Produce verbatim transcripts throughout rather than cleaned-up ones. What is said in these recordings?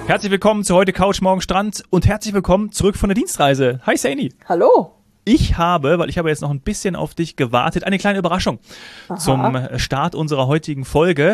Herzlich willkommen zu heute Couch, morgen Strand und herzlich willkommen zurück von der Dienstreise. Hi Saini. Hallo. Ich habe, weil ich habe jetzt noch ein bisschen auf dich gewartet, eine kleine Überraschung Aha. zum Start unserer heutigen Folge.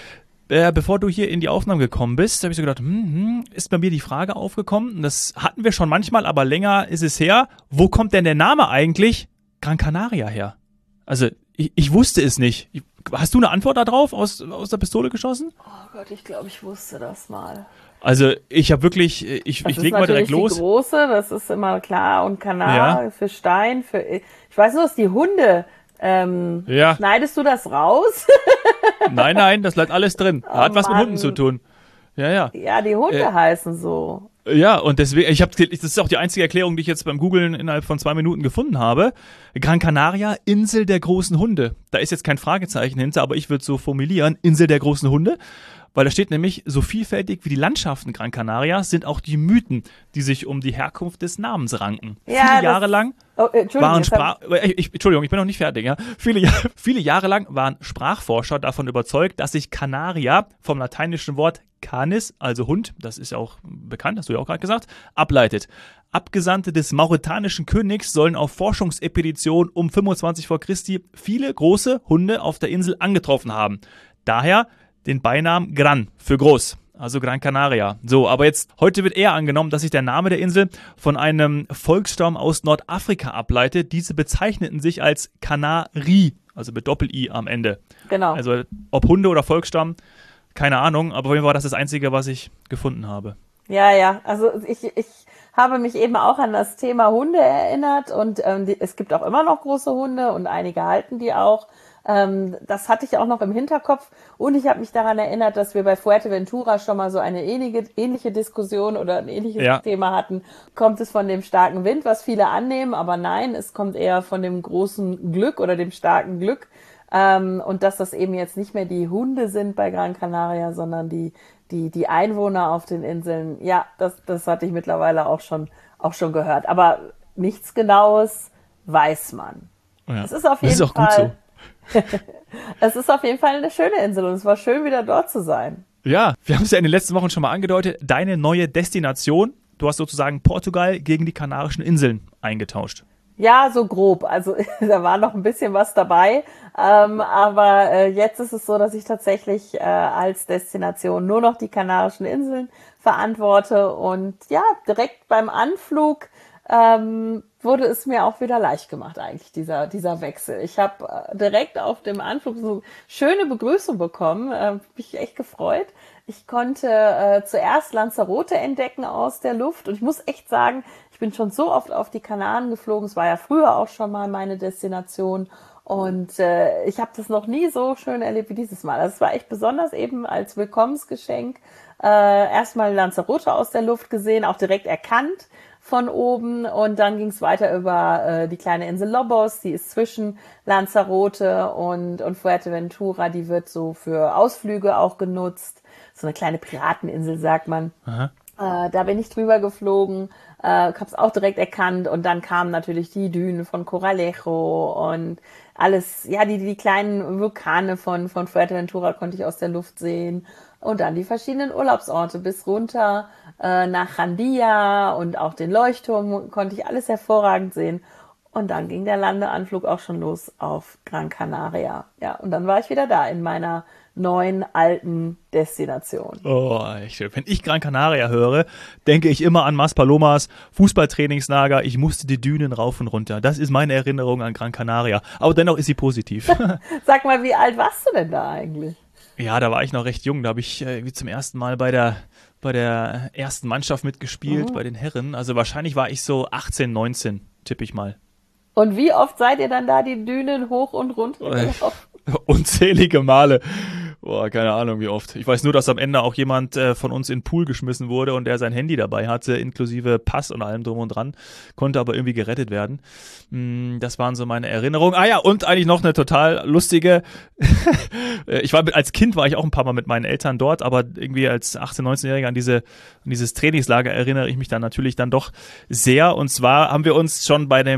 Äh, bevor du hier in die Aufnahme gekommen bist, habe ich so gedacht, hm, hm, ist bei mir die Frage aufgekommen, das hatten wir schon manchmal, aber länger ist es her, wo kommt denn der Name eigentlich Gran Canaria her? Also ich, ich wusste es nicht. Ich, hast du eine Antwort darauf aus, aus der Pistole geschossen? Oh Gott, ich glaube, ich wusste das mal. Also ich habe wirklich, ich, ich lege mal direkt los. Das ist die große, das ist immer klar und Kanar ja. für Stein, für, ich weiß nur, dass die Hunde, ähm, ja. schneidest du das raus? Nein, nein, das bleibt alles drin. Oh, Hat was Mann. mit Hunden zu tun. Ja, ja. Ja, die Hunde äh, heißen so. Ja, und deswegen, ich habe, das ist auch die einzige Erklärung, die ich jetzt beim Googlen innerhalb von zwei Minuten gefunden habe. Gran Canaria, Insel der großen Hunde. Da ist jetzt kein Fragezeichen hinter, aber ich würde so formulieren, Insel der großen Hunde. Weil da steht nämlich, so vielfältig wie die Landschaften Gran Canaria sind auch die Mythen, die sich um die Herkunft des Namens ranken. Ja, viele Jahre lang oh, waren Sprach... Ich, Entschuldigung, ich bin noch nicht fertig. Ja. Viele, viele Jahre lang waren Sprachforscher davon überzeugt, dass sich Canaria vom lateinischen Wort canis, also Hund, das ist ja auch bekannt, hast du ja auch gerade gesagt, ableitet. Abgesandte des mauretanischen Königs sollen auf Forschungsexpeditionen um fünfundzwanzig vor Christi viele große Hunde auf der Insel angetroffen haben. Daher den Beinamen Gran für groß, also Gran Canaria. So, aber jetzt, heute wird eher angenommen, dass sich der Name der Insel von einem Volksstamm aus Nordafrika ableitet. Diese bezeichneten sich als Kanari, also mit Doppel-I am Ende. Genau. Also ob Hunde oder Volksstamm, keine Ahnung, aber auf jeden Fall war das das Einzige, was ich gefunden habe. Ja, ja, also ich, ich habe mich eben auch an das Thema Hunde erinnert und ähm, die, es gibt auch immer noch große Hunde und einige halten die auch. Ähm, das hatte ich auch noch im Hinterkopf und ich habe mich daran erinnert, dass wir bei Fuerteventura schon mal so eine ähnliche, ähnliche Diskussion oder ein ähnliches ja. Thema hatten. Kommt es von dem starken Wind, was viele annehmen, aber nein, es kommt eher von dem großen Glück oder dem starken Glück ähm, und dass das eben jetzt nicht mehr die Hunde sind bei Gran Canaria, sondern die die die Einwohner auf den Inseln. Ja, das das hatte ich mittlerweile auch schon auch schon gehört, aber nichts Genaues weiß man. Ja. Es ist auf jeden das ist auch Fall gut so. Es ist auf jeden Fall eine schöne Insel und es war schön, wieder dort zu sein. Ja, wir haben es ja in den letzten Wochen schon mal angedeutet. Deine neue Destination, du hast sozusagen Portugal gegen die Kanarischen Inseln eingetauscht. Ja, so grob. Also da war noch ein bisschen was dabei. Ähm, aber äh, jetzt ist es so, dass ich tatsächlich äh, als Destination nur noch die Kanarischen Inseln verantworte. Und ja, direkt beim Anflug ähm, wurde es mir auch wieder leicht gemacht eigentlich, dieser dieser Wechsel. Ich habe äh, direkt auf dem Anflug so schöne Begrüßung bekommen, äh, mich echt gefreut. Ich konnte äh, zuerst Lanzarote entdecken aus der Luft und ich muss echt sagen, ich bin schon so oft auf die Kanaren geflogen, es war ja früher auch schon mal meine Destination und äh, ich habe das noch nie so schön erlebt wie dieses Mal. Also es war echt besonders eben als Willkommensgeschenk. Äh, erstmal Lanzarote aus der Luft gesehen, auch direkt erkannt von oben und dann ging es weiter über äh, die kleine Insel Lobos, die ist zwischen Lanzarote und, und Fuerteventura, die wird so für Ausflüge auch genutzt, so eine kleine Pirateninsel, sagt man. Aha. Äh, da bin ich drüber geflogen, äh, habe es auch direkt erkannt und dann kamen natürlich die Dünen von Coralejo und alles, ja, die, die kleinen Vulkane von, von Fuerteventura konnte ich aus der Luft sehen. Und dann die verschiedenen Urlaubsorte bis runter äh, nach Jandía und auch den Leuchtturm konnte ich alles hervorragend sehen. Und dann ging der Landeanflug auch schon los auf Gran Canaria. Ja, und dann war ich wieder da in meiner neuen, alten Destination. Oh, echt schön. Wenn ich Gran Canaria höre, denke ich immer an Maspalomas Fußballtrainingslager. Ich musste die Dünen rauf und runter. Das ist meine Erinnerung an Gran Canaria. Aber dennoch ist sie positiv. Sag mal, wie alt warst du denn da eigentlich? Ja, da war ich noch recht jung. Da habe ich äh, wie zum ersten Mal bei der bei der ersten Mannschaft mitgespielt, mhm. bei den Herren. Also wahrscheinlich war ich so achtzehn, neunzehn, tippe ich mal. Und wie oft seid ihr dann da die Dünen hoch und runter gelaufen? Unzählige Male. Boah, keine Ahnung wie oft. Ich weiß nur, dass am Ende auch jemand äh, von uns in den Pool geschmissen wurde und der sein Handy dabei hatte, inklusive Pass und allem drum und dran, konnte aber irgendwie gerettet werden. Mm, das waren so meine Erinnerungen. Ah ja, und eigentlich noch eine total lustige, ich war als Kind war ich auch ein paar Mal mit meinen Eltern dort, aber irgendwie als achtzehn-, neunzehnjähriger an diese an dieses Trainingslager erinnere ich mich dann natürlich dann doch sehr. Und zwar haben wir uns schon bei dem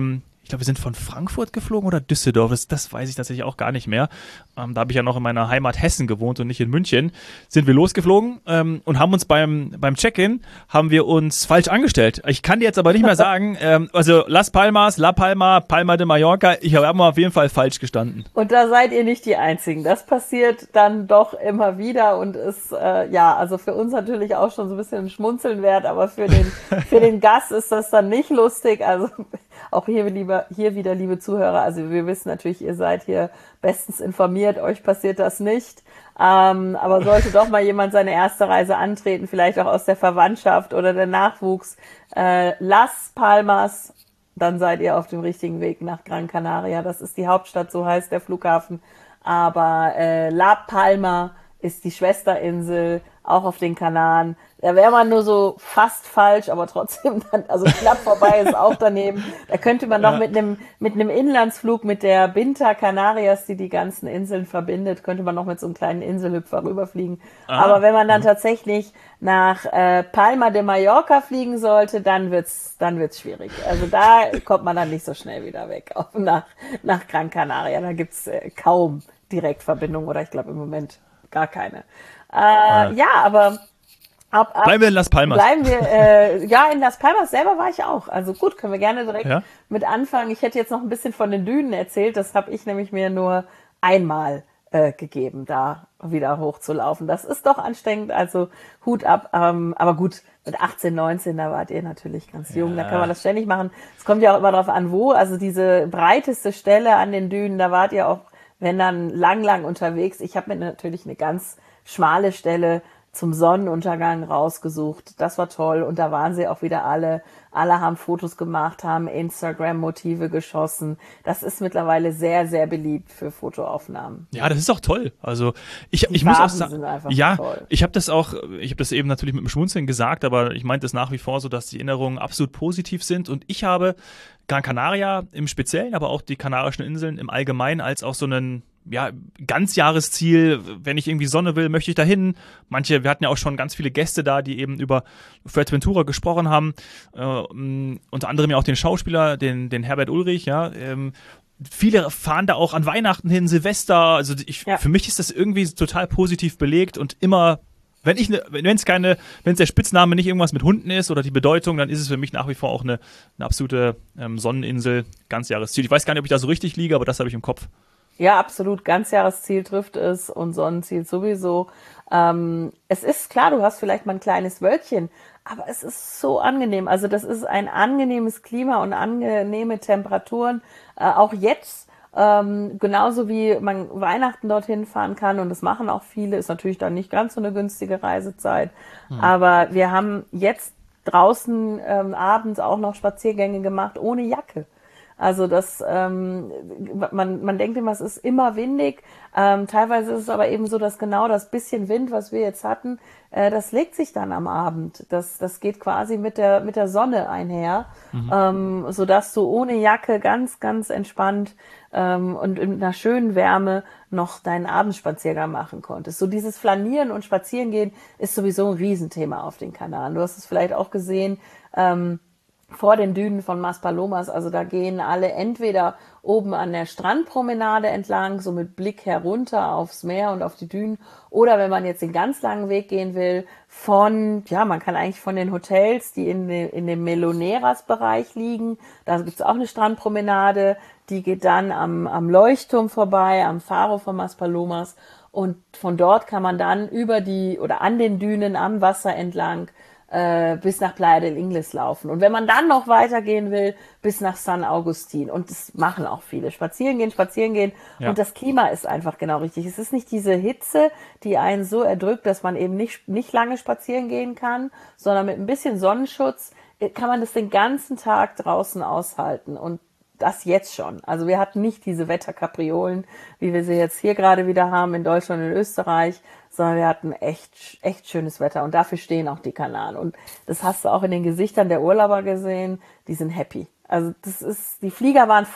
ich glaube, wir sind von Frankfurt geflogen oder Düsseldorf, das, das weiß ich tatsächlich auch gar nicht mehr. Ähm, da habe ich ja noch in meiner Heimat Hessen gewohnt und nicht in München. Sind wir losgeflogen ähm, und haben uns beim, beim Check-in, haben wir uns falsch angestellt. Ich kann dir jetzt aber nicht mehr sagen, ähm, also Las Palmas, La Palma, Palma de Mallorca, ich habe auf jeden Fall falsch gestanden. Und da seid ihr nicht die Einzigen. Das passiert dann doch immer wieder und ist, äh, ja, also für uns natürlich auch schon so ein bisschen ein Schmunzeln wert, aber für den, für den Gast ist das dann nicht lustig. Also auch hier, lieber, hier wieder, liebe Zuhörer, also wir wissen natürlich, ihr seid hier bestens informiert, euch passiert das nicht. Ähm, aber sollte doch mal jemand seine erste Reise antreten, vielleicht auch aus der Verwandtschaft oder der Nachwuchs, äh, Las Palmas, dann seid ihr auf dem richtigen Weg nach Gran Canaria. Das ist die Hauptstadt, so heißt der Flughafen. Aber äh, La Palma ist die Schwesterinsel, auch auf den Kanaren. Da wäre man nur so fast falsch, aber trotzdem dann, also knapp vorbei ist auch daneben. Da könnte man noch ja. mit einem mit einem Inlandsflug mit der Binta Canarias, die die ganzen Inseln verbindet, könnte man noch mit so einem kleinen Inselhüpfer rüberfliegen. Ah. Aber wenn man dann mhm. tatsächlich nach äh, Palma de Mallorca fliegen sollte, dann wird's dann wird's schwierig. Also da kommt man dann nicht so schnell wieder weg, auch nach nach Gran Canaria. Da gibt's äh, kaum Direktverbindung oder ich glaube im Moment gar keine. Äh, ah. Ja, aber Ab, ab, bleiben wir in Las Palmas. Bleiben wir, äh, ja, in Las Palmas selber war ich auch. Also gut, können wir gerne direkt ja? mit anfangen. Ich hätte jetzt noch ein bisschen von den Dünen erzählt. Das habe ich nämlich mir nur einmal äh, gegeben, da wieder hochzulaufen. Das ist doch anstrengend, also Hut ab. Ähm, aber gut, mit achtzehn, neunzehn, da wart ihr natürlich ganz jung. Ja. Da kann man das ständig machen. Es kommt ja auch immer drauf an, wo. Also diese breiteste Stelle an den Dünen, da wart ihr auch, wenn dann lang, lang unterwegs. Ich habe mir natürlich eine ganz schmale Stelle zum Sonnenuntergang rausgesucht. Das war toll. Und da waren sie auch wieder alle. Alle haben Fotos gemacht, haben Instagram-Motive geschossen. Das ist mittlerweile sehr, sehr beliebt für Fotoaufnahmen. Ja, das ist auch toll. Also ich, Die ich muss auch Farben sind einfach sagen, ja, toll. ich habe das auch, ich habe das eben natürlich mit dem Schmunzeln gesagt, aber ich meinte es nach wie vor so, dass die Erinnerungen absolut positiv sind. Und ich habe Gran Canaria im Speziellen, aber auch die Kanarischen Inseln im Allgemeinen als auch so einen ja, Ganzjahresziel, wenn ich irgendwie Sonne will, möchte ich dahin. Manche, wir hatten ja auch schon ganz viele Gäste da, die eben über Fuerteventura gesprochen haben. Äh, unter anderem ja auch den Schauspieler, den, den Herbert Ulrich, ja. Ähm, viele fahren da auch an Weihnachten hin, Silvester. Also ich, ja. für mich ist das irgendwie total positiv belegt und immer, wenn ich, ne, wenn es keine, wenn es der Spitzname nicht irgendwas mit Hunden ist oder die Bedeutung, dann ist es für mich nach wie vor auch eine, eine absolute ähm, Sonneninsel, Ganzjahresziel. Ich weiß gar nicht, ob ich da so richtig liege, aber das habe ich im Kopf. Ja, absolut. Ganzjahresziel trifft es und Sonnenziel sowieso. Ähm, es ist klar, du hast vielleicht mal ein kleines Wölkchen, aber es ist so angenehm. Also das ist ein angenehmes Klima und angenehme Temperaturen. Äh, auch jetzt, ähm, genauso wie man Weihnachten dorthin fahren kann und das machen auch viele, ist natürlich dann nicht ganz so eine günstige Reisezeit. Hm. Aber wir haben jetzt draußen ähm, abends auch noch Spaziergänge gemacht ohne Jacke. Also das, ähm, man, man denkt immer, es ist immer windig. Ähm, teilweise ist es aber eben so, dass genau das bisschen Wind, was wir jetzt hatten, äh, das legt sich dann am Abend. Das, das geht quasi mit der, mit der Sonne einher, mhm. ähm, sodass du ohne Jacke ganz, ganz entspannt ähm, und in einer schönen Wärme noch deinen Abendspaziergang machen konntest. So dieses Flanieren und Spazierengehen ist sowieso ein Riesenthema auf den Kanaren. Du hast es vielleicht auch gesehen, ähm, vor den Dünen von Maspalomas, also da gehen alle entweder oben an der Strandpromenade entlang, so mit Blick herunter aufs Meer und auf die Dünen, oder wenn man jetzt den ganz langen Weg gehen will, von, ja, man kann eigentlich von den Hotels, die in, de, in dem Meloneras-Bereich liegen, da gibt's auch eine Strandpromenade, die geht dann am, am Leuchtturm vorbei, am Faro von Maspalomas, und von dort kann man dann über die, oder an den Dünen am Wasser entlang Äh, bis nach Playa del Ingles laufen. Und wenn man dann noch weitergehen will, bis nach San Agustin. Und das machen auch viele. Spazieren gehen, spazieren gehen. Ja. Und das Klima ist einfach genau richtig. Es ist nicht diese Hitze, die einen so erdrückt, dass man eben nicht, nicht lange spazieren gehen kann, sondern mit ein bisschen Sonnenschutz kann man das den ganzen Tag draußen aushalten. Und das jetzt schon. Also wir hatten nicht diese Wetterkapriolen, wie wir sie jetzt hier gerade wieder haben in Deutschland und in Österreich, sondern wir hatten echt, echt schönes Wetter und dafür stehen auch die Kanaren. Und das hast du auch in den Gesichtern der Urlauber gesehen, die sind happy. Also das ist, die Flieger waren voll.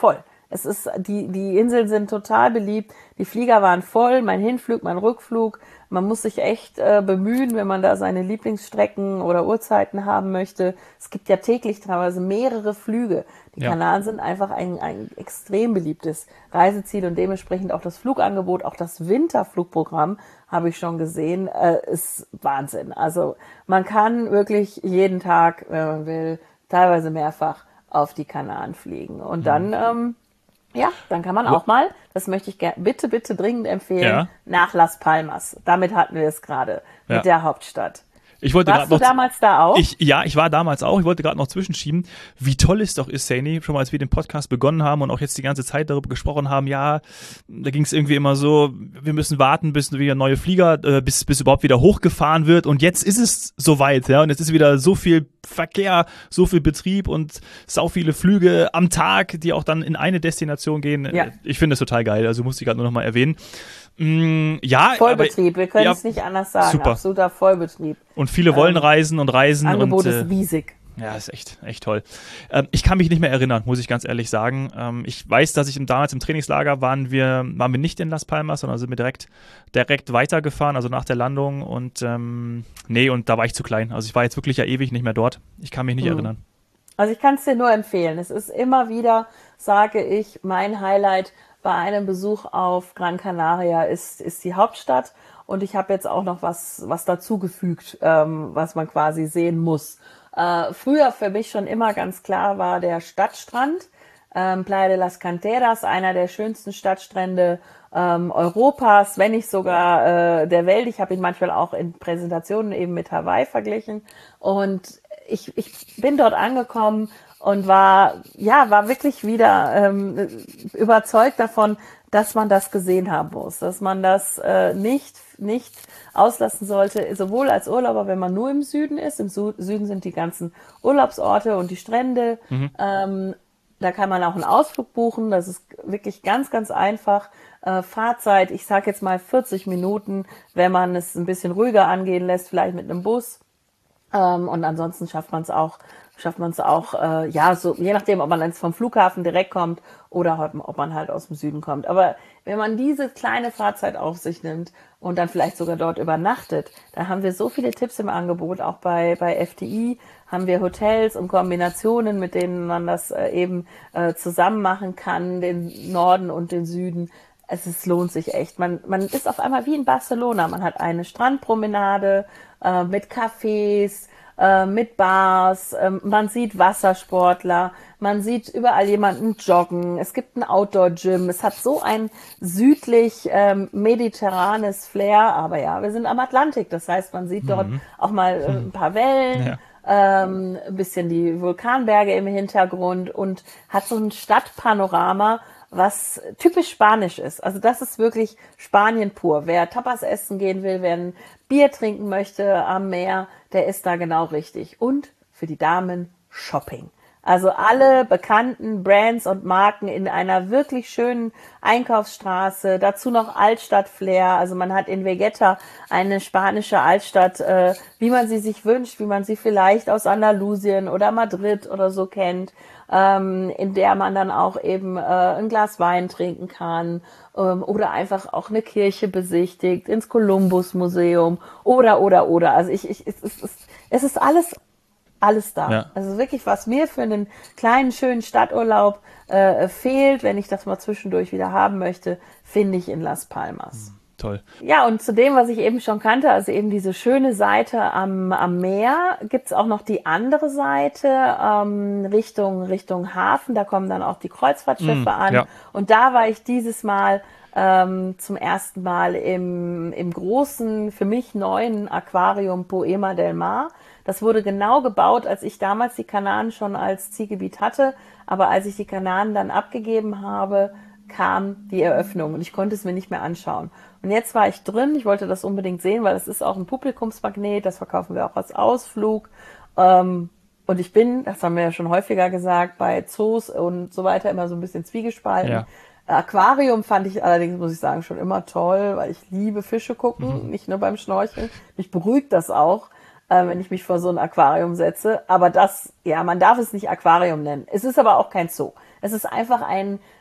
Es ist, die, die Inseln sind total beliebt. Die Flieger waren voll, mein Hinflug, mein Rückflug. Man muss sich echt äh, bemühen, wenn man da seine Lieblingsstrecken oder Uhrzeiten haben möchte. Es gibt ja täglich teilweise mehrere Flüge. Die Ja. Kanaren sind einfach ein, ein extrem beliebtes Reiseziel und dementsprechend auch das Flugangebot, auch das Winterflugprogramm, habe ich schon gesehen, äh, ist Wahnsinn. Also man kann wirklich jeden Tag, wenn man will, teilweise mehrfach auf die Kanaren fliegen. Und dann, ähm, ja, dann kann man auch mal, das möchte ich gerne, bitte, bitte dringend empfehlen, Ja. nach Las Palmas. Damit hatten wir es gerade, Ja. mit der Hauptstadt. Ich wollte Warst gerade du noch damals da auch? Ich, ja, ich war damals auch. Ich wollte gerade noch zwischenschieben, wie toll es doch ist, Saini, schon mal als wir den Podcast begonnen haben und auch jetzt die ganze Zeit darüber gesprochen haben, ja, da ging es irgendwie immer so, wir müssen warten, bis wieder neue Flieger, äh, bis, bis überhaupt wieder hochgefahren wird und jetzt ist es soweit, ja, und jetzt ist wieder so viel Verkehr, so viel Betrieb und sau viele Flüge am Tag, die auch dann in eine Destination gehen. Ja. Ich finde es total geil, also musste ich gerade nur noch mal erwähnen. Mm, ja, Vollbetrieb, aber, wir können ja, es nicht anders sagen. super. Absoluter Vollbetrieb. Und viele wollen Ähm, reisen und reisen. Angebot und, äh, ist riesig. Ja, ist echt, echt toll. Ähm, ich kann mich nicht mehr erinnern, muss ich ganz ehrlich sagen. Ähm, ich weiß, dass ich im, damals im Trainingslager waren wir, waren wir nicht in Las Palmas, sondern sind wir direkt, direkt weitergefahren, also nach der Landung. Und ähm, nee, und da war ich zu klein. Also ich war jetzt wirklich ja ewig nicht mehr dort. Ich kann mich nicht Mhm. erinnern. Also ich kann es dir nur empfehlen. Es ist immer wieder, sage ich, mein Highlight bei einem Besuch auf Gran Canaria ist, ist die Hauptstadt. Und ich habe jetzt auch noch was, was dazugefügt, ähm, was man quasi sehen muss. Äh, früher für mich schon immer ganz klar war der Stadtstrand. Ähm, Playa de las Canteras, einer der schönsten Stadtstrände ähm, Europas, wenn nicht sogar äh, der Welt. Ich habe ihn manchmal auch in Präsentationen eben mit Hawaii verglichen. Und ich, ich bin dort angekommen und war, ja, war wirklich wieder ähm, überzeugt davon, dass man das gesehen haben muss, dass man das äh, nicht, nicht auslassen sollte, sowohl als Urlauber, wenn man nur im Süden ist. Im Su- Süden sind die ganzen Urlaubsorte und die Strände. Mhm. Ähm, da kann man auch einen Ausflug buchen. Das ist wirklich ganz, ganz einfach. Äh, Fahrzeit, ich sage jetzt mal vierzig Minuten, wenn man es ein bisschen ruhiger angehen lässt, vielleicht mit einem Bus. Ähm, und ansonsten schafft man es auch, schafft man es auch, äh, ja, so je nachdem, ob man jetzt vom Flughafen direkt kommt oder ob, ob man halt aus dem Süden kommt. Aber wenn man diese kleine Fahrzeit auf sich nimmt und dann vielleicht sogar dort übernachtet, da haben wir so viele Tipps im Angebot. Auch bei bei F D I haben wir Hotels und Kombinationen, mit denen man das äh, eben äh, zusammen machen kann, den Norden und den Süden. Es ist, lohnt sich echt. Man, man ist auf einmal wie in Barcelona. Man hat eine Strandpromenade äh, mit Cafés, äh, mit Bars. Äh, man sieht Wassersportler. Man sieht überall jemanden joggen. Es gibt ein Outdoor-Gym. Es hat so ein südlich ähm, mediterranes Flair. Aber ja, wir sind am Atlantik. Das heißt, man sieht dort Mhm. auch mal äh, ein paar Wellen. Ja. Ähm, ein bisschen die Vulkanberge im Hintergrund und hat so ein Stadtpanorama, was typisch spanisch ist. Also das ist wirklich Spanien pur. Wer Tapas essen gehen will, wer ein Bier trinken möchte am Meer, der ist da genau richtig. Und für die Damen Shopping. Also alle bekannten Brands und Marken in einer wirklich schönen Einkaufsstraße. Dazu noch Altstadt-Flair. Also man hat in Vegeta eine spanische Altstadt, äh, wie man sie sich wünscht, wie man sie vielleicht aus Andalusien oder Madrid oder so kennt, ähm, in der man dann auch eben äh, ein Glas Wein trinken kann ähm, oder einfach auch eine Kirche besichtigt, ins Kolumbus-Museum oder, oder, oder. Also ich, ich, es, es, es ist alles Alles da. Ja. Also wirklich, was mir für einen kleinen, schönen Stadturlaub äh, fehlt, wenn ich das mal zwischendurch wieder haben möchte, finde ich in Las Palmas. Toll. Ja, und zu dem, was ich eben schon kannte, also eben diese schöne Seite am, am Meer, gibt's auch noch die andere Seite ähm, Richtung, Richtung Hafen. Da kommen dann auch die Kreuzfahrtschiffe Mm, an. ja. Und da war ich dieses Mal ähm, zum ersten Mal im, im großen, für mich neuen Aquarium Poema del Mar. Das wurde genau gebaut, als ich damals die Kanaren schon als Zielgebiet hatte. Aber als ich die Kanaren dann abgegeben habe, kam die Eröffnung und ich konnte es mir nicht mehr anschauen. Und jetzt war ich drin, ich wollte das unbedingt sehen, weil es ist auch ein Publikumsmagnet, das verkaufen wir auch als Ausflug. Ähm, und ich bin, das haben wir ja schon häufiger gesagt, bei Zoos und so weiter immer so ein bisschen zwiegespalten. Ja. Aquarium fand ich allerdings, muss ich sagen, schon immer toll, weil ich liebe Fische gucken, Mhm. nicht nur beim Schnorcheln. Mich beruhigt das auch, äh, wenn ich mich vor so ein Aquarium setze. Aber das, ja, man darf es nicht Aquarium nennen. Es ist aber auch kein Zoo. Es ist einfach ein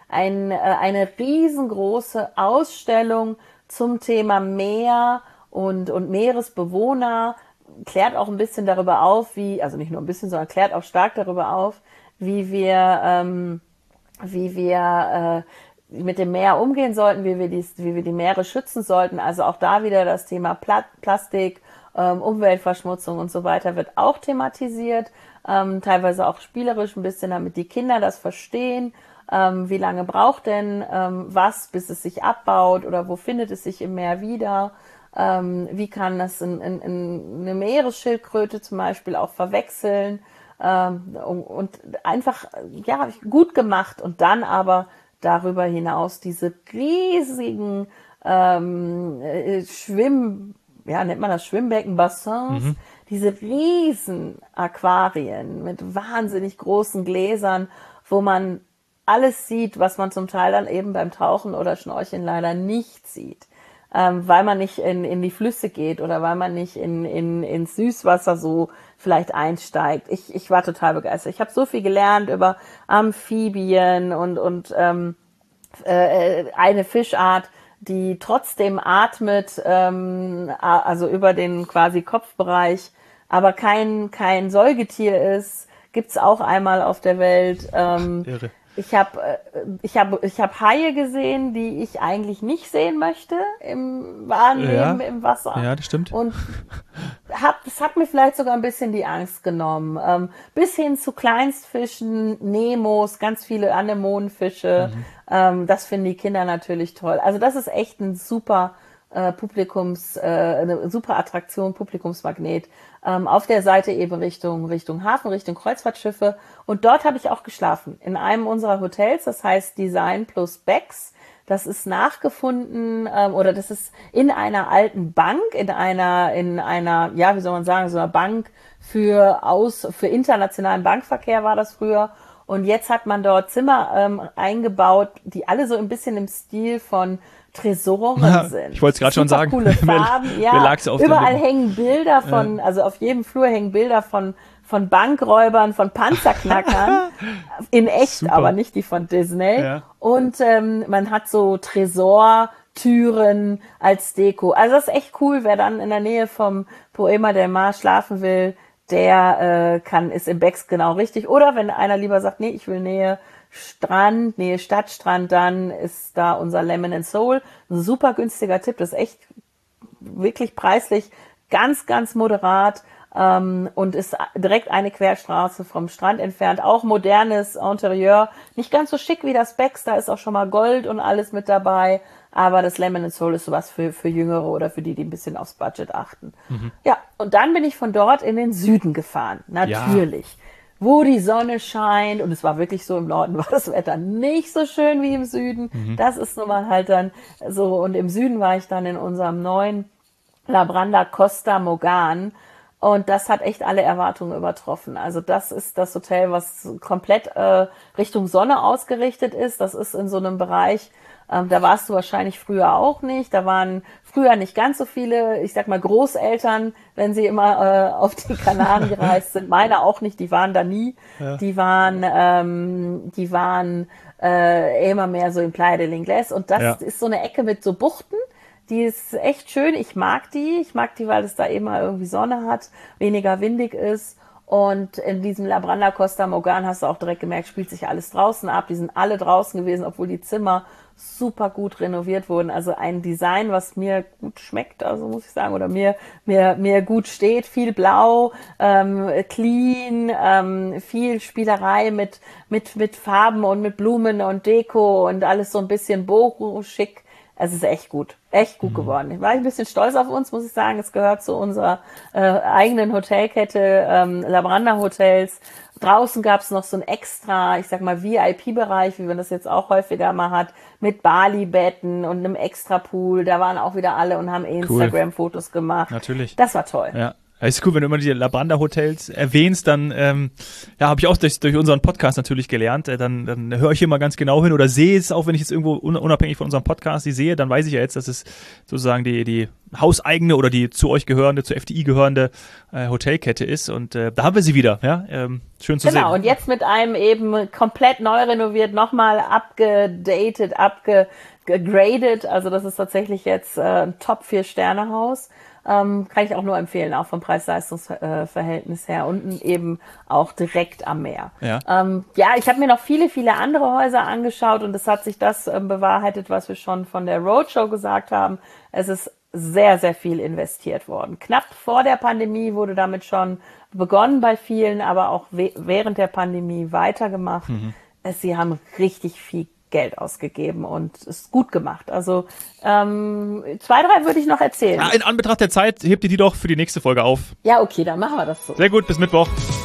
ein, äh, eine riesengroße Ausstellung zum Thema Meer und, und Meeresbewohner, klärt auch ein bisschen darüber auf, wie, also nicht nur ein bisschen, sondern klärt auch stark darüber auf, wie wir, ähm, wie wir äh, mit dem Meer umgehen sollten, wie wir, die, wie wir die Meere schützen sollten. Also auch da wieder das Thema Pla- Plastik, ähm, Umweltverschmutzung und so weiter wird auch thematisiert, ähm, teilweise auch spielerisch ein bisschen, damit die Kinder das verstehen. Ähm, wie lange braucht denn ähm, was, bis es sich abbaut oder wo findet es sich im Meer wieder? Ähm, wie kann das in, in, in eine Meeresschildkröte zum Beispiel auch verwechseln? Ähm, und, und einfach, ja, gut gemacht. Und dann aber darüber hinaus diese riesigen ähm, äh, Schwimm, ja, nennt man das Schwimmbecken, Bassins, Mhm. diese riesen Aquarien mit wahnsinnig großen Gläsern, wo man alles sieht, was man zum Teil dann eben beim Tauchen oder Schnorcheln leider nicht sieht. Ähm, weil man nicht in, in die Flüsse geht oder weil man nicht in, in, ins Süßwasser so vielleicht einsteigt. Ich, ich war total begeistert. Ich habe so viel gelernt über Amphibien und, und ähm, äh, eine Fischart, die trotzdem atmet, ähm, also über den quasi Kopfbereich, aber kein, kein Säugetier ist, gibt's auch einmal auf der Welt. Ähm, Irre. ich habe ich hab, ich hab Haie gesehen, die ich eigentlich nicht sehen möchte im wahren Ja, Leben im Wasser. ja, das stimmt. Und hab, das hat mir vielleicht sogar ein bisschen die Angst genommen. Ähm, bis hin zu Kleinstfischen, Nemos, ganz viele Anemonenfische. Mhm. Ähm, das finden die Kinder natürlich toll. Also das ist echt ein super äh, Publikums, äh, eine super Attraktion, Publikumsmagnet. Ähm, auf der Seite eben Richtung, Richtung Hafen, Richtung Kreuzfahrtschiffe. Und dort habe ich auch geschlafen. In einem unserer Hotels, das heißt Design plus Becks. Das ist nachgefunden ähm, oder das ist in einer alten Bank, in einer, in einer, ja, wie soll man sagen, so einer Bank für aus, für internationalen Bankverkehr war das früher. Und jetzt hat man dort Zimmer ähm, eingebaut, die alle so ein bisschen im Stil von Tresoren sind. Ich wollte es gerade schon sagen. Coole Farben, mir, ja. mir lag's auf Überall der Lippen. hängen Bilder von, Ja. also auf jedem Flur hängen Bilder von von Bankräubern, von Panzerknackern, in echt, Super. aber nicht die von Disney. Ja. Und ähm, man hat so Tresortüren als Deko. Also das ist echt cool, wer dann in der Nähe vom Poema del Mar schlafen will, der äh, kann, ist im Becks genau richtig. Oder wenn einer lieber sagt, nee, ich will Nähe Strand, Nähe Stadtstrand, dann ist da unser Lemon and Soul. Ein super günstiger Tipp, das ist echt wirklich preislich ganz, ganz moderat. Ähm, und ist direkt eine Querstraße vom Strand entfernt. Auch modernes Interieur. Nicht ganz so schick wie das Becks, da ist auch schon mal Gold und alles mit dabei. Aber das Lemon and Soul ist sowas für, für Jüngere oder für die, die ein bisschen aufs Budget achten. Mhm. Ja, und dann bin ich von dort in den Süden gefahren. Natürlich. Ja. Wo die Sonne scheint. Und es war wirklich so, im Norden war das Wetter nicht so schön wie im Süden. Mhm. Das ist nun mal halt dann so. Und im Süden war ich dann in unserem neuen Labranda Costa Mogan. Und das hat echt alle Erwartungen übertroffen. Also das ist das Hotel, was komplett äh, Richtung Sonne ausgerichtet ist. Das ist in so einem Bereich, ähm, da warst du wahrscheinlich früher auch nicht. Da waren früher nicht ganz so viele, ich sag mal Großeltern, wenn sie immer äh, auf die Kanaren gereist sind. Meine auch nicht, die waren da nie. Ja. Die waren, ähm, die waren äh, immer mehr so in Playa del Inglés. Und das ja. ist so eine Ecke mit so Buchten. Die ist echt schön. Ich mag die. Ich mag die, weil es da immer irgendwie Sonne hat, weniger windig ist. Und in diesem Labranda Costa Mogan hast du auch direkt gemerkt, spielt sich alles draußen ab. Die sind alle draußen gewesen, obwohl die Zimmer super gut renoviert wurden. Also ein Design, was mir gut schmeckt, also muss ich sagen, oder mir mir mir gut steht. Viel Blau, ähm, clean, ähm, viel Spielerei mit mit mit Farben und mit Blumen und Deko und alles so ein bisschen boho schick. Es ist echt gut, echt gut mhm. geworden. Ich war ein bisschen stolz auf uns, muss ich sagen. Es gehört zu unserer äh, eigenen Hotelkette, ähm, Labranda Hotels. Draußen gab es noch so ein extra, ich sag mal, V I P-Bereich, wie man das jetzt auch häufiger mal hat, mit Bali-Betten und einem Extra-Pool. Da waren auch wieder alle und haben Instagram-Fotos gemacht. Natürlich. Das war toll. Ja. Ja, ist cool, wenn du immer die Labranda-Hotels erwähnst, dann ähm, ja, habe ich auch durch, durch unseren Podcast natürlich gelernt. Äh, dann dann höre ich immer ganz genau hin oder sehe es, auch wenn ich jetzt irgendwo un, unabhängig von unserem Podcast die sehe, dann weiß ich ja jetzt, dass es sozusagen die, die hauseigene oder die zu euch gehörende, zur F D I gehörende äh, Hotelkette ist. Und äh, da haben wir sie wieder. Ja, ähm, schön zu genau, sehen. Genau, und jetzt mit einem eben komplett neu renoviert, nochmal abgedatet, abgegradet. Also das ist tatsächlich jetzt äh, ein Top vier Sterne Haus. Ähm, kann ich auch nur empfehlen, auch vom Preis-Leistungs-Verhältnis her, unten eben auch direkt am Meer. Ja, ähm, ja ich habe mir noch viele, viele andere Häuser angeschaut und es hat sich das ähm, bewahrheitet, was wir schon von der Roadshow gesagt haben. Es ist sehr, sehr viel investiert worden. Knapp vor der Pandemie wurde damit schon begonnen bei vielen, aber auch we- während der Pandemie weitergemacht. Mhm. Es, sie haben richtig viel Geld ausgegeben und ist gut gemacht. Also ähm, zwei, drei würde ich noch erzählen. Ja, in Anbetracht der Zeit, hebt ihr die doch für die nächste Folge auf. Ja, okay, dann machen wir das so. Sehr gut, bis Mittwoch.